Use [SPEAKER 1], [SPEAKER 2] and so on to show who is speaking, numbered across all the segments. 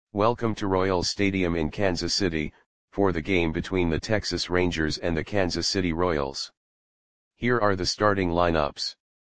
[SPEAKER 1] Welcome to Royals Stadium in Kansas City, for the game between the Texas Rangers and the Kansas City Royals. Here are the starting lineups.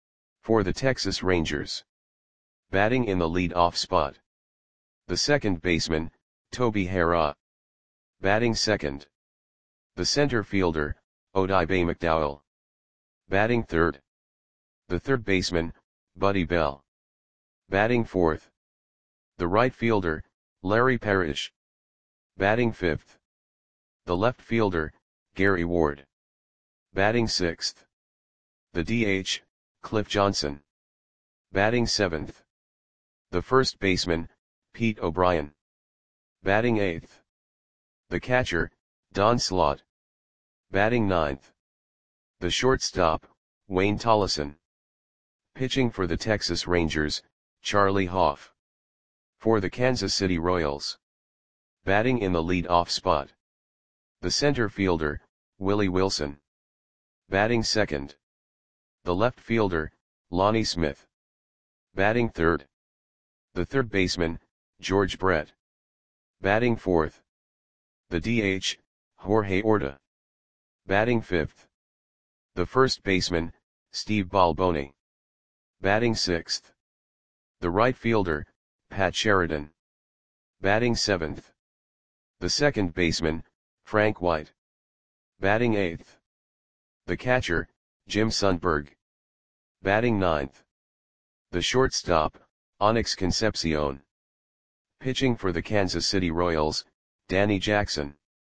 [SPEAKER 1] For the Texas Rangers. Batting in the lead-off spot. The second baseman, Toby Harrah. Batting second. The center fielder, Oddibe McDowell. Batting third. The third baseman, Buddy Bell. Batting fourth. The right fielder, Larry Parrish. Batting fifth. The left fielder, Gary Ward. Batting sixth. The DH, Cliff Johnson. Batting seventh. The first baseman, Pete O'Brien. Batting eighth. The catcher, Don Slaught. Batting ninth. The shortstop, Wayne Tollison. Pitching for the Texas Rangers, Charlie Hough. For the Kansas City Royals. Batting in the lead-off spot. The center fielder, Willie Wilson. Batting second. The left fielder, Lonnie Smith. Batting third. The third baseman, George Brett. Batting fourth. The DH, Jorge Orta. Batting fifth. The first baseman, Steve Balboni. Batting sixth. The right fielder, Pat Sheridan. Batting seventh. The second baseman, Frank White. Batting eighth. The catcher, Jim Sundberg. Batting ninth. The shortstop, Onyx Concepcion. Pitching for the Kansas City Royals, Danny Jackson.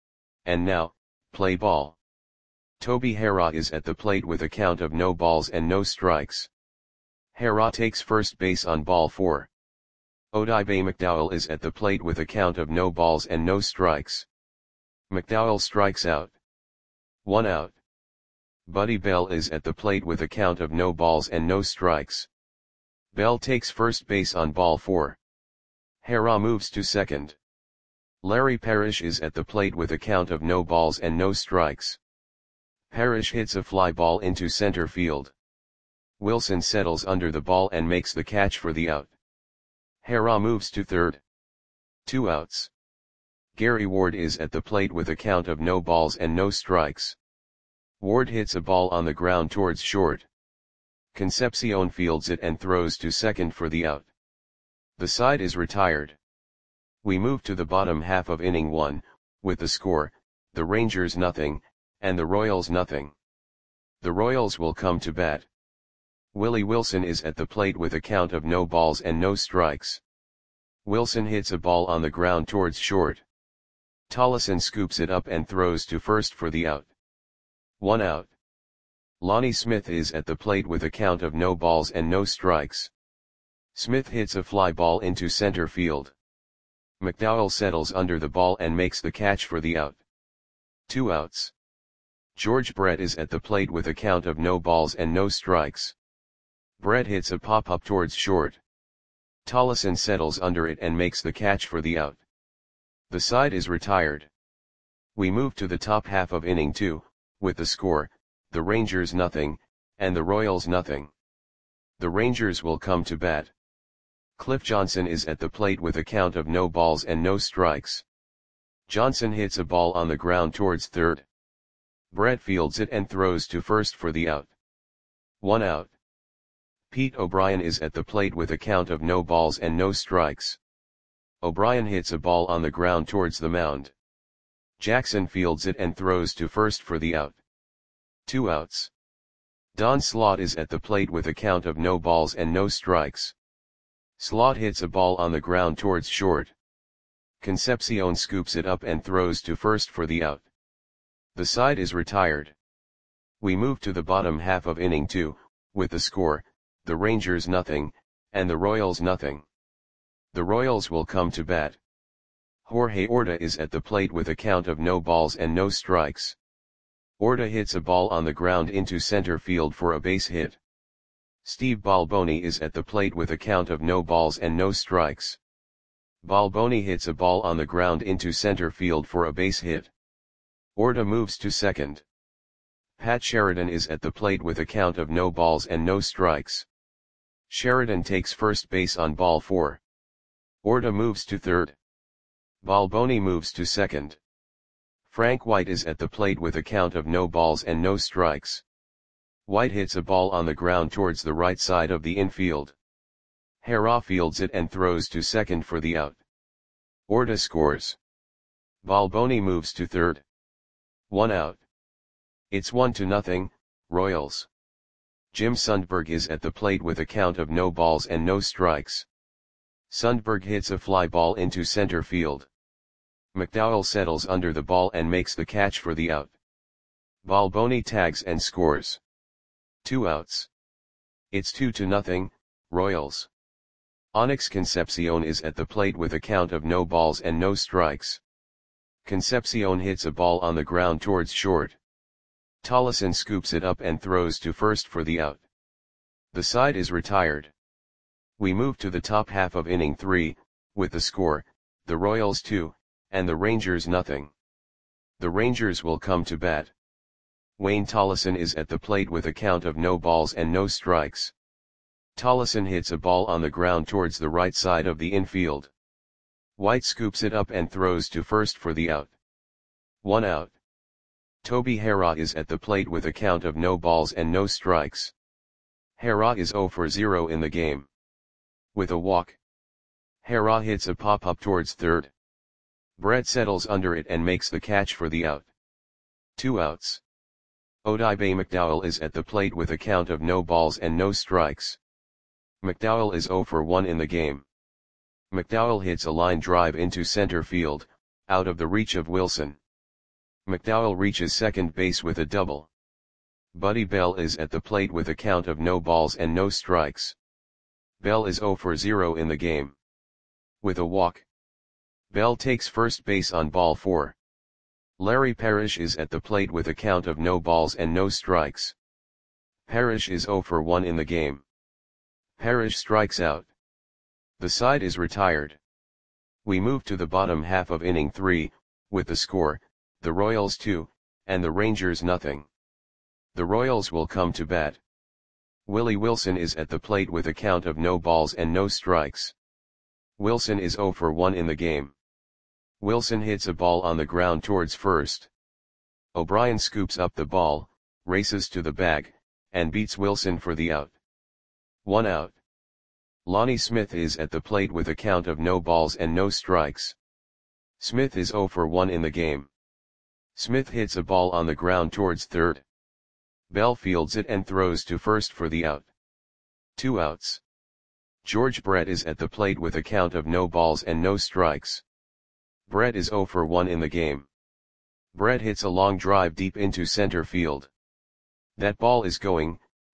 [SPEAKER 1] And now, play ball. Toby Harrah is at the plate with a count of no balls and no strikes. Harrah takes first base on ball 4. Oddibe McDowell is at the plate with a count of no balls and no strikes. McDowell strikes out. 1 out. Buddy Bell is at the plate with a count of no balls and no strikes. Bell takes first base on ball 4. Harrah moves to second. Larry Parrish is at the plate with a count of no balls and no strikes. Parrish hits a fly ball into center field. Wilson settles under the ball and makes the catch for the out. Harrah moves to third. 2 outs. Gary Ward is at the plate with a count of no balls and no strikes. Ward hits a ball on the ground towards short. Concepcion fields it and throws to second for the out. The side is retired. We move to the bottom half of inning 1, with the score, the Rangers nothing, and the Royals nothing. The Royals will come to bat. Willie Wilson is at the plate with a count of no balls and no strikes. Wilson hits a ball on the ground towards short. Tollison scoops it up and throws to first for the out. 1 out. Lonnie Smith is at the plate with a count of no balls and no strikes. Smith hits a fly ball into center field. McDowell settles under the ball and makes the catch for the out. 2 outs. George Brett is at the plate with a count of no balls and no strikes. Brett hits a pop-up towards short. Tollison settles under it and makes the catch for the out. The side is retired. We move to the top half of inning 2, with the score, the Rangers nothing, and the Royals nothing. The Rangers will come to bat. Cliff Johnson is at the plate with a count of no balls and no strikes. Johnson hits a ball on the ground towards third. Brett fields it and throws to first for the out. 1 out. Pete O'Brien is at the plate with a count of no balls and no strikes. O'Brien hits a ball on the ground towards the mound. Jackson fields it and throws to first for the out. 2 outs. Don Slaught is at the plate with a count of no balls and no strikes. Slaught hits a ball on the ground towards short. Concepcion scoops it up and throws to first for the out. The side is retired. We move to the bottom half of inning 2, with the score, the Rangers nothing, and the Royals nothing. The Royals will come to bat. Jorge Orta is at the plate with a count of no balls and no strikes. Orta hits a ball on the ground into center field for a base hit. Steve Balboni is at the plate with a count of no balls and no strikes. Balboni hits a ball on the ground into center field for a base hit. Orta moves to second. Pat Sheridan is at the plate with a count of no balls and no strikes. Sheridan takes first base on ball 4. Orta moves to third. Balboni moves to second. Frank White is at the plate with a count of no balls and no strikes. White hits a ball on the ground towards the right side of the infield. Hera fields it and throws to second for the out. Orta scores. Balboni moves to third. 1 out. It's 1-0, Royals. Jim Sundberg is at the plate with a count of no balls and no strikes. Sundberg hits a fly ball into center field. McDowell settles under the ball and makes the catch for the out. Balboni tags and scores. 2 outs. It's 2-0, Royals. Onyx Concepcion is at the plate with a count of no balls and no strikes. Concepcion hits a ball on the ground towards short. Tollison scoops it up and throws to first for the out. The side is retired. We move to the top half of inning 3, with the score, the Royals 2, and the Rangers nothing. The Rangers will come to bat. Wayne Tollison is at the plate with a count of no balls and no strikes. Tollison hits a ball on the ground towards the right side of the infield. White scoops it up and throws to first for the out. 1 out. Toby Hera is at the plate with a count of no balls and no strikes. Hera is 0 for 0 in the game. With a walk, Hera hits a pop-up towards third. Brett settles under it and makes the catch for the out. 2 outs. Odibe McDowell is at the plate with a count of no balls and no strikes. McDowell is 0 for 1 in the game. McDowell hits a line drive into center field, out of the reach of Wilson. McDowell reaches second base with a double. Buddy Bell is at the plate with a count of no balls and no strikes. Bell is 0 for 0 in the game. With a walk, Bell takes first base on ball 4. Larry Parrish is at the plate with a count of no balls and no strikes. Parrish is 0 for 1 in the game. Parrish strikes out. The side is retired. We move to the bottom half of inning 3, with the score, the Royals 2, and the Rangers nothing. The Royals will come to bat. Willie Wilson is at the plate with a count of no balls and no strikes. Wilson is 0 for 1 in the game. Wilson hits a ball on the ground towards first. O'Brien scoops up the ball, races to the bag, and beats Wilson for the out. 1 out. Lonnie Smith is at the plate with a count of no balls and no strikes. Smith is 0 for 1 in the game. Smith hits a ball on the ground towards third. Bell fields it and throws to first for the out. 2 outs. George Brett is at the plate with a count of no balls and no strikes. Brett is 0 for 1 in the game. Brett hits a long drive deep into center field. That ball is gone.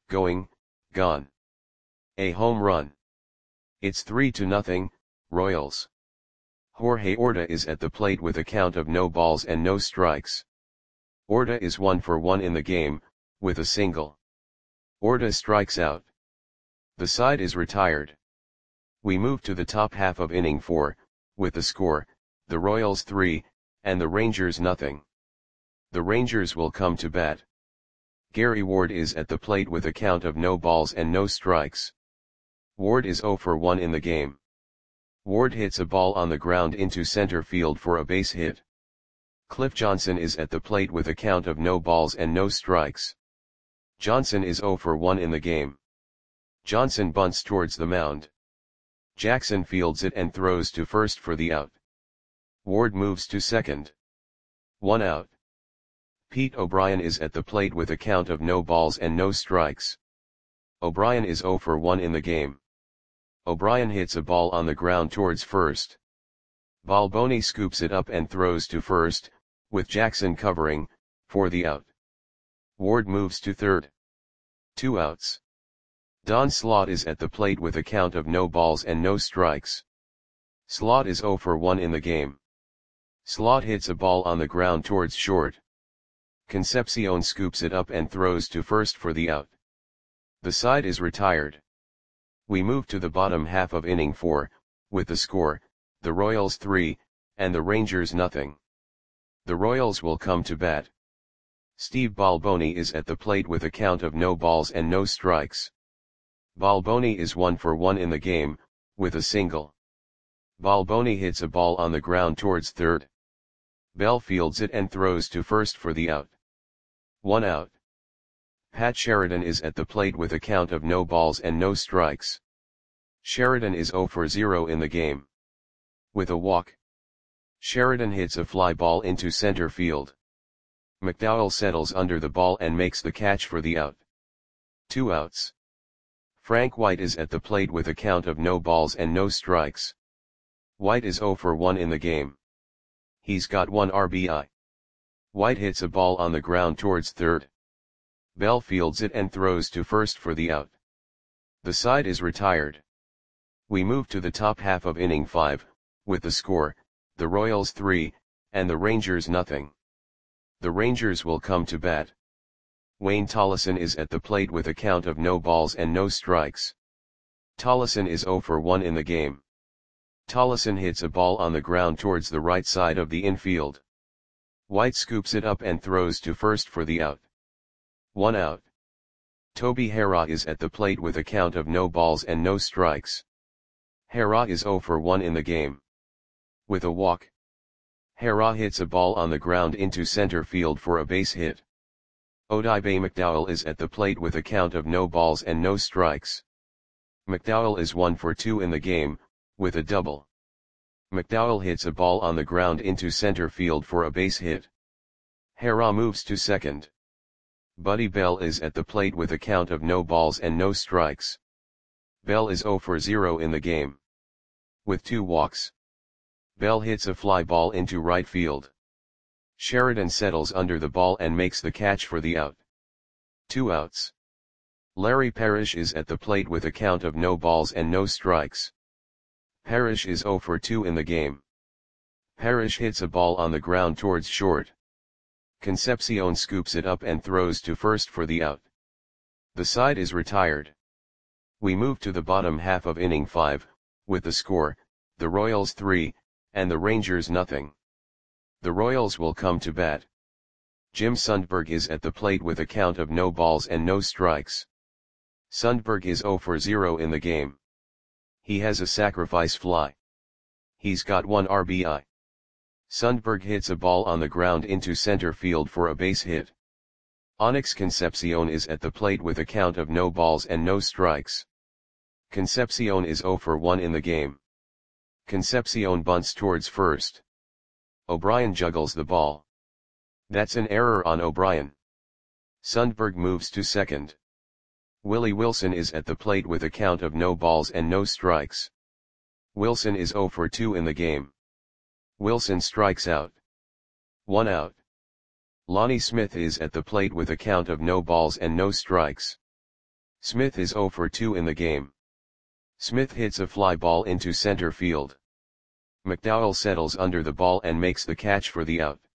[SPEAKER 1] A home run. It's 3-0, Royals. Jorge Orta is at the plate with a count of no balls and no strikes. Orta is 1 for 1 in the game, with a single. Orta strikes out. The side is retired. We move to the top half of inning 4, with the score, the Royals 3, and the Rangers nothing. The Rangers will come to bat. Gary Ward is at the plate with a count of no balls and no strikes. Ward is 0 for 1 in the game. Ward hits a ball on the ground into center field for a base hit. Cliff Johnson is at the plate with a count of no balls and no strikes. Johnson is 0 for 1 in the game. Johnson bunts towards the mound. Jackson fields it and throws to first for the out. Ward moves to second. 1 out. Pete O'Brien is at the plate with a count of no balls and no strikes. O'Brien is 0 for 1 in the game. O'Brien hits a ball on the ground towards first. Balboni scoops it up and throws to first, with Jackson covering, for the out. Ward moves to third. 2 outs. Don Slaught is at the plate with a count of no balls and no strikes. Slaught is 0 for 1 in the game. Slaught hits a ball on the ground towards short. Concepcion scoops it up and throws to first for the out. The side is retired. We move to the bottom half of inning 4, with the score, the Royals 3, and the Rangers nothing. The Royals will come to bat. Steve Balboni is at the plate with a count of no balls and no strikes. Balboni is 1 for 1 in the game, with a single. Balboni hits a ball on the ground towards third. Bell fields it and throws to first for the out. 1 out. Pat Sheridan is at the plate with a count of no balls and no strikes. Sheridan is 0 for 0 in the game. With a walk, Sheridan hits a fly ball into center field. McDowell settles under the ball and makes the catch for the out. 2 outs. Frank White is at the plate with a count of no balls and no strikes. White is 0 for 1 in the game. He's got 1 RBI. White hits a ball on the ground towards third. Bell fields it and throws to first for the out. The side is retired. We move to the top half of inning 5, with the score, the Royals 3, and the Rangers nothing. The Rangers will come to bat. Wayne Tollison is at the plate with a count of no balls and no strikes. Tollison is 0 for 1 in the game. Tollison hits a ball on the ground towards the right side of the infield. White scoops it up and throws to first for the out. 1 out. Toby Harrah is at the plate with a count of no balls and no strikes. Harrah is 0 for 1 in the game. With a walk, Harrah hits a ball on the ground into center field for a base hit. Odibe McDowell is at the plate with a count of no balls and no strikes. McDowell is 1 for 2 in the game, with a double. McDowell hits a ball on the ground into center field for a base hit. Harrah moves to second. Buddy Bell is at the plate with a count of no balls and no strikes. Bell is 0 for 0 in the game. With 2 walks, Bell hits a fly ball into right field. Sheridan settles under the ball and makes the catch for the out. 2 outs. Larry Parrish is at the plate with a count of no balls and no strikes. Parrish is 0 for 2 in the game. Parrish hits a ball on the ground towards short. Concepcion scoops it up and throws to first for the out. The side is retired. We move to the bottom half of inning 5, with the score, the Royals 3, and the Rangers nothing. The Royals will come to bat. Jim Sundberg is at the plate with a count of no balls and no strikes. Sundberg is 0 for 0 in the game. He has a sacrifice fly. He's got 1 RBI. Sundberg hits a ball on the ground into center field for a base hit. Onyx Concepcion is at the plate with a count of no balls and no strikes. Concepcion is 0 for 1 in the game. Concepcion bunts towards first. O'Brien juggles the ball. That's an error on O'Brien. Sundberg moves to second. Willie Wilson is at the plate with a count of no balls and no strikes. Wilson is 0 for 2 in the game. Wilson strikes out. 1 out. Lonnie Smith is at the plate with a count of no balls and no strikes. Smith is 0 for 2 in the game. Smith hits a fly ball into center field. McDowell settles under the ball and makes the catch for the out.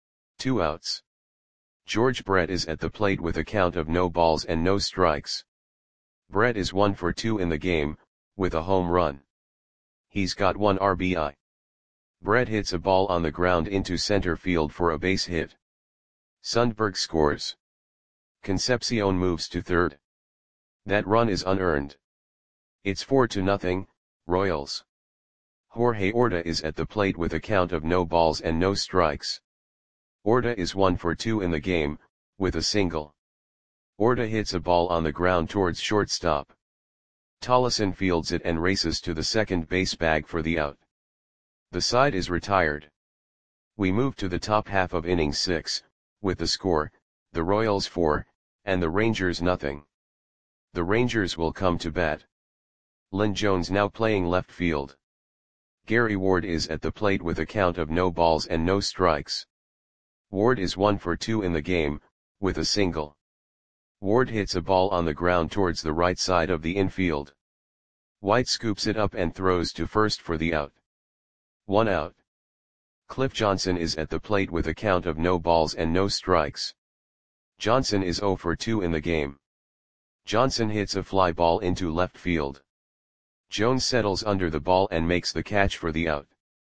[SPEAKER 1] 2 outs. George Brett is at the plate with a count of no balls and no strikes. Brett is 1 for 2 in the game, with a home run. He's got 1 RBI. Brett hits a ball on the ground into center field for a base hit. Sundberg scores. Concepcion moves to third. That run is unearned. It's 4-0, Royals. Jorge Orta is at the plate with a count of no balls and no strikes. Orta is 1 for 2 in the game, with a single. Orta hits a ball on the ground towards shortstop. Tollison fields it and races to the second base bag for the out. The side is retired. We move to the top half of inning 6, with the score, the Royals 4, and the Rangers nothing. The Rangers will come to bat. Lynn Jones now playing left field. Gary Ward is at the plate with a count of no balls and no strikes. Ward is 1 for 2 in the game, with a single. Ward hits a ball on the ground towards the right side of the infield. White scoops it up and throws to first for the out. 1 out. Cliff Johnson is at the plate with a count of no balls and no strikes. Johnson is 0 for 2 in the game. Johnson hits a fly ball into left field. Jones settles under the ball and makes the catch for the out.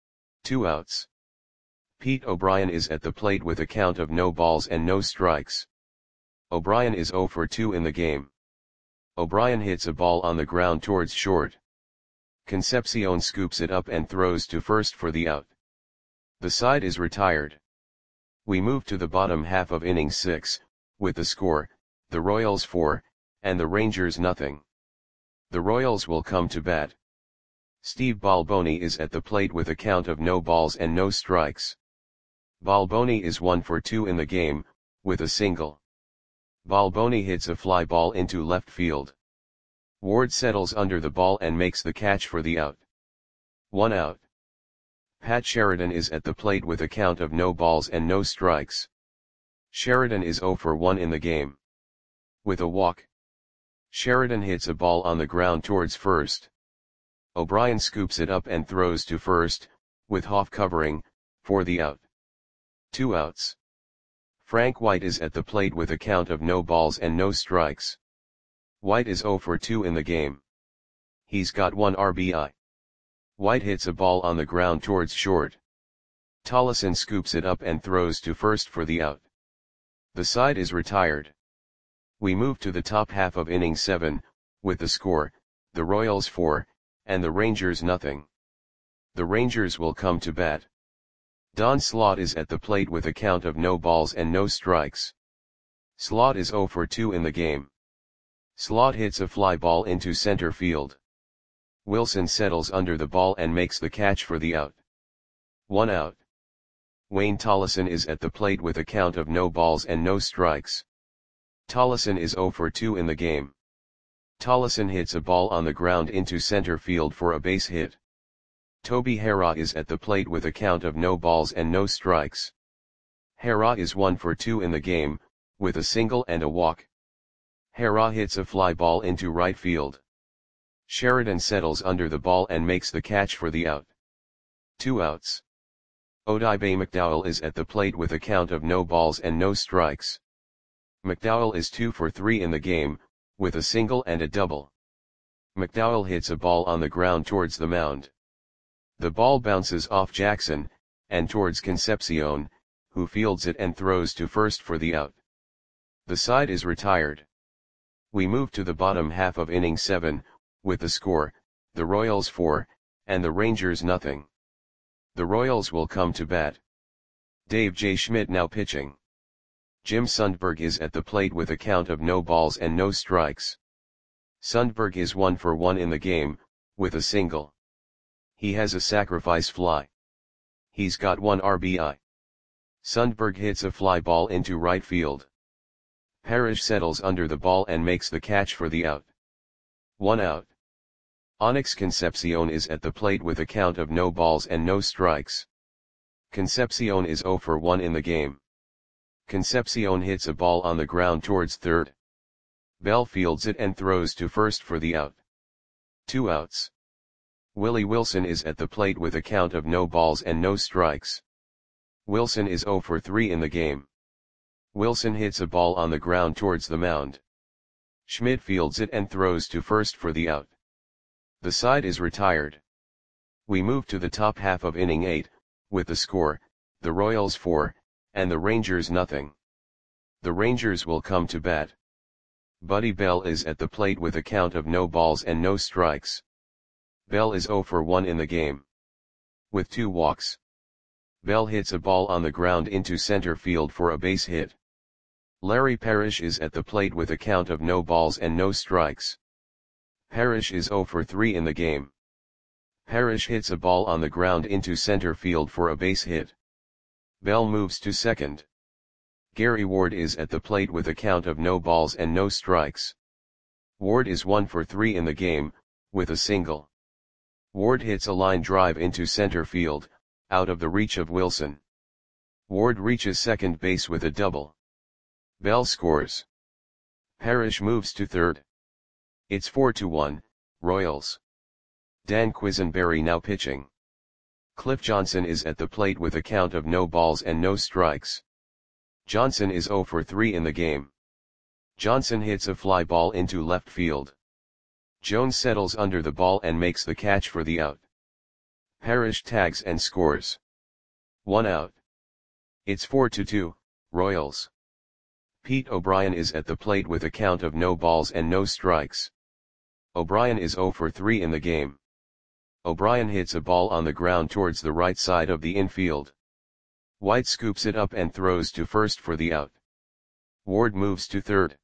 [SPEAKER 1] 2 outs. Pete O'Brien is at the plate with a count of no balls and no strikes. O'Brien is 0 for 2 in the game. O'Brien hits a ball on the ground towards short. Concepcion scoops it up and throws to first for the out. The side is retired. We move to the bottom half of inning 6, with the score, the Royals 4, and the Rangers nothing. The Royals will come to bat. Steve Balboni is at the plate with a count of no balls and no strikes. Balboni is 1 for 2 in the game, with a single. Balboni hits a fly ball into left field. Ward settles under the ball and makes the catch for the out. 1 out. Pat Sheridan is at the plate with a count of no balls and no strikes. Sheridan is 0 for 1 in the game. With a walk, Sheridan hits a ball on the ground towards first. O'Brien scoops it up and throws to first, with Hoff covering, for the out. 2 outs. Frank White is at the plate with a count of no balls and no strikes. White is 0 for 2 in the game. He's got 1 RBI. White hits a ball on the ground towards short. Tollison scoops it up and throws to first for the out. The side is retired. We move to the top half of inning 7, with the score, the Royals 4, and the Rangers nothing. The Rangers will come to bat. Don Slaught is at the plate with a count of no balls and no strikes. Slaught is 0 for 2 in the game. Slaught hits a fly ball into center field. Wilson settles under the ball and makes the catch for the out. 1 out. Wayne Tollison is at the plate with a count of no balls and no strikes. Tollison is 0 for 2 in the game. Tollison hits a ball on the ground into center field for a base hit. Toby Harrah is at the plate with a count of no balls and no strikes. Harrah is 1 for 2 in the game, with a single and a walk. Harrah hits a fly ball into right field. Sheridan settles under the ball and makes the catch for the out. 2 outs. Odibe McDowell is at the plate with a count of no balls and no strikes. McDowell is 2 for 3 in the game, with a single and a double. McDowell hits a ball on the ground towards the mound. The ball bounces off Jackson, and towards Concepcion, who fields it and throws to first for the out. The side is retired. We move to the bottom half of inning 7, with the score, the Royals 4, and the Rangers nothing. The Royals will come to bat. Dave J. Schmidt now pitching. Jim Sundberg is at the plate with a count of no balls and no strikes. Sundberg is 1 for 1 in the game, with a single. He has a sacrifice fly. He's got 1 RBI. Sundberg hits a fly ball into right field. Parrish settles under the ball and makes the catch for the out. 1 out. Onyx Concepcion is at the plate with a count of no balls and no strikes. Concepcion is 0 for 1 in the game. Concepcion hits a ball on the ground towards third. Bell fields it and throws to first for the out. 2 outs. Willie Wilson is at the plate with a count of no balls and no strikes. Wilson is 0 for 3 in the game. Wilson hits a ball on the ground towards the mound. Schmidt fields it and throws to first for the out. The side is retired. We move to the top half of inning 8, with the score, the Royals 4, and the Rangers nothing. The Rangers will come to bat. Buddy Bell is at the plate with a count of no balls and no strikes. Bell is 0 for 1 in the game. With 2 walks. Bell hits a ball on the ground into center field for a base hit. Larry Parrish is at the plate with a count of no balls and no strikes. Parrish is 0 for 3 in the game. Parrish hits a ball on the ground into center field for a base hit. Bell moves to second. Gary Ward is at the plate with a count of no balls and no strikes. Ward is 1 for 3 in the game, with a single. Ward hits a line drive into center field, out of the reach of Wilson. Ward reaches second base with a double. Bell scores. Parrish moves to third. It's 4-1, Royals. Dan Quisenberry now pitching. Cliff Johnson is at the plate with a count of no balls and no strikes. Johnson is 0 for 3 in the game. Johnson hits a fly ball into left field. Jones settles under the ball and makes the catch for the out. Parrish tags and scores. 1 out. It's 4-2, Royals. Pete O'Brien is at the plate with a count of no balls and no strikes. O'Brien is 0 for 3 in the game. O'Brien hits a ball on the ground towards the right side of the infield. White scoops it up and throws to first for the out. Ward moves to third.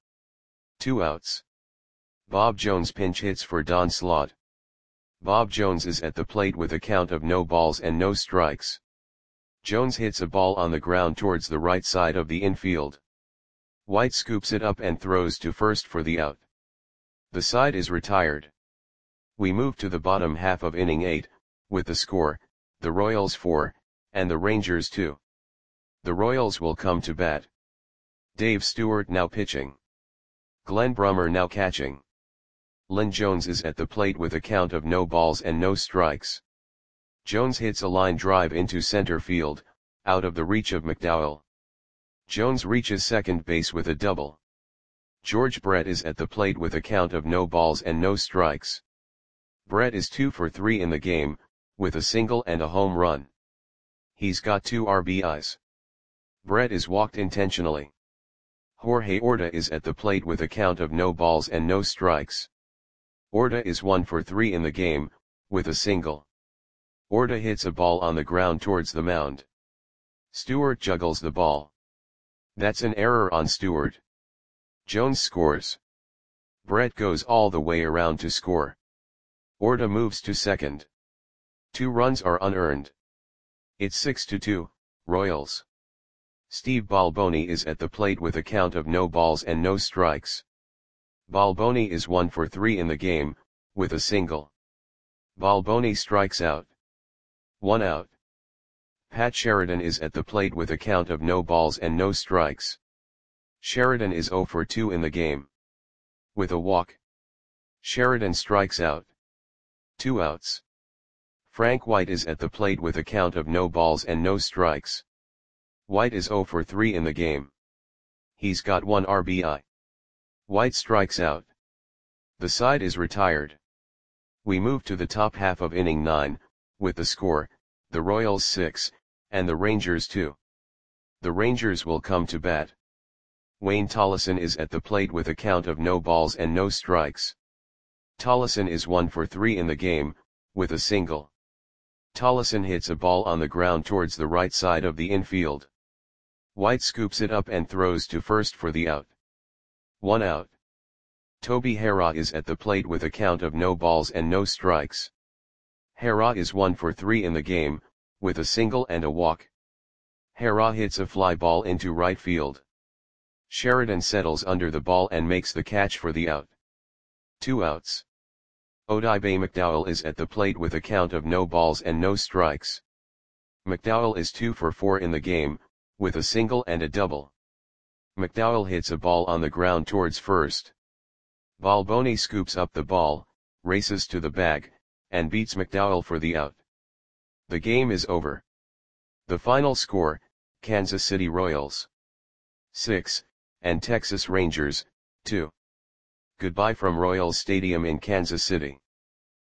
[SPEAKER 1] 2 outs. Bob Jones pinch hits for Don Slaught. Bob Jones is at the plate with a count of no balls and no strikes. Jones hits a ball on the ground towards the right side of the infield. White scoops it up and throws to first for the out. The side is retired. We move to the bottom half of inning 8, with the score, the Royals 4, and the Rangers 2. The Royals will come to bat. Dave Stewart now pitching. Glenn Brummer now catching. Lynn Jones is at the plate with a count of no balls and no strikes. Jones hits a line drive into center field, out of the reach of McDowell. Jones reaches second base with a double. George Brett is at the plate with a count of no balls and no strikes. Brett is 2 for 3 in the game, with a single and a home run. He's got 2 RBIs. Brett is walked intentionally. Jorge Orta is at the plate with a count of no balls and no strikes. Orta is 1 for 3 in the game, with a single. Orta hits a ball on the ground towards the mound. Stewart juggles the ball. That's an error on Stewart. Jones scores. Brett goes all the way around to score. Orta moves to second. 2 runs are unearned. It's 6-2, Royals. Steve Balboni is at the plate with a count of no balls and no strikes. Balboni is 1 for 3 in the game, with a single. Balboni strikes out. 1 out. Pat Sheridan is at the plate with a count of no balls and no strikes. Sheridan is 0 for 2 in the game. With a walk. Sheridan strikes out. 2 outs. Frank White is at the plate with a count of no balls and no strikes. White is 0 for 3 in the game. He's got 1 RBI. White strikes out. The side is retired. We move to the top half of inning 9, with the score, the Royals 6, and the Rangers 2. The Rangers will come to bat. Wayne Tollison is at the plate with a count of no balls and no strikes. Tollison is 1 for 3 in the game, with a single. Tollison hits a ball on the ground towards the right side of the infield. White scoops it up and throws to first for the out. 1 out. Toby Harrah is at the plate with a count of no balls and no strikes. Harrah is 1 for 3 in the game, with a single and a walk. Harrah hits a fly ball into right field. Sheridan settles under the ball and makes the catch for the out. 2 outs. Odibe McDowell is at the plate with a count of no balls and no strikes. McDowell is 2 for 4 in the game, with a single and a double. McDowell hits a ball on the ground towards first. Balboni scoops up the ball, races to the bag, and beats McDowell for the out. The game is over. The final score, Kansas City Royals 6, and Texas Rangers 2. Goodbye from Royals Stadium in Kansas City.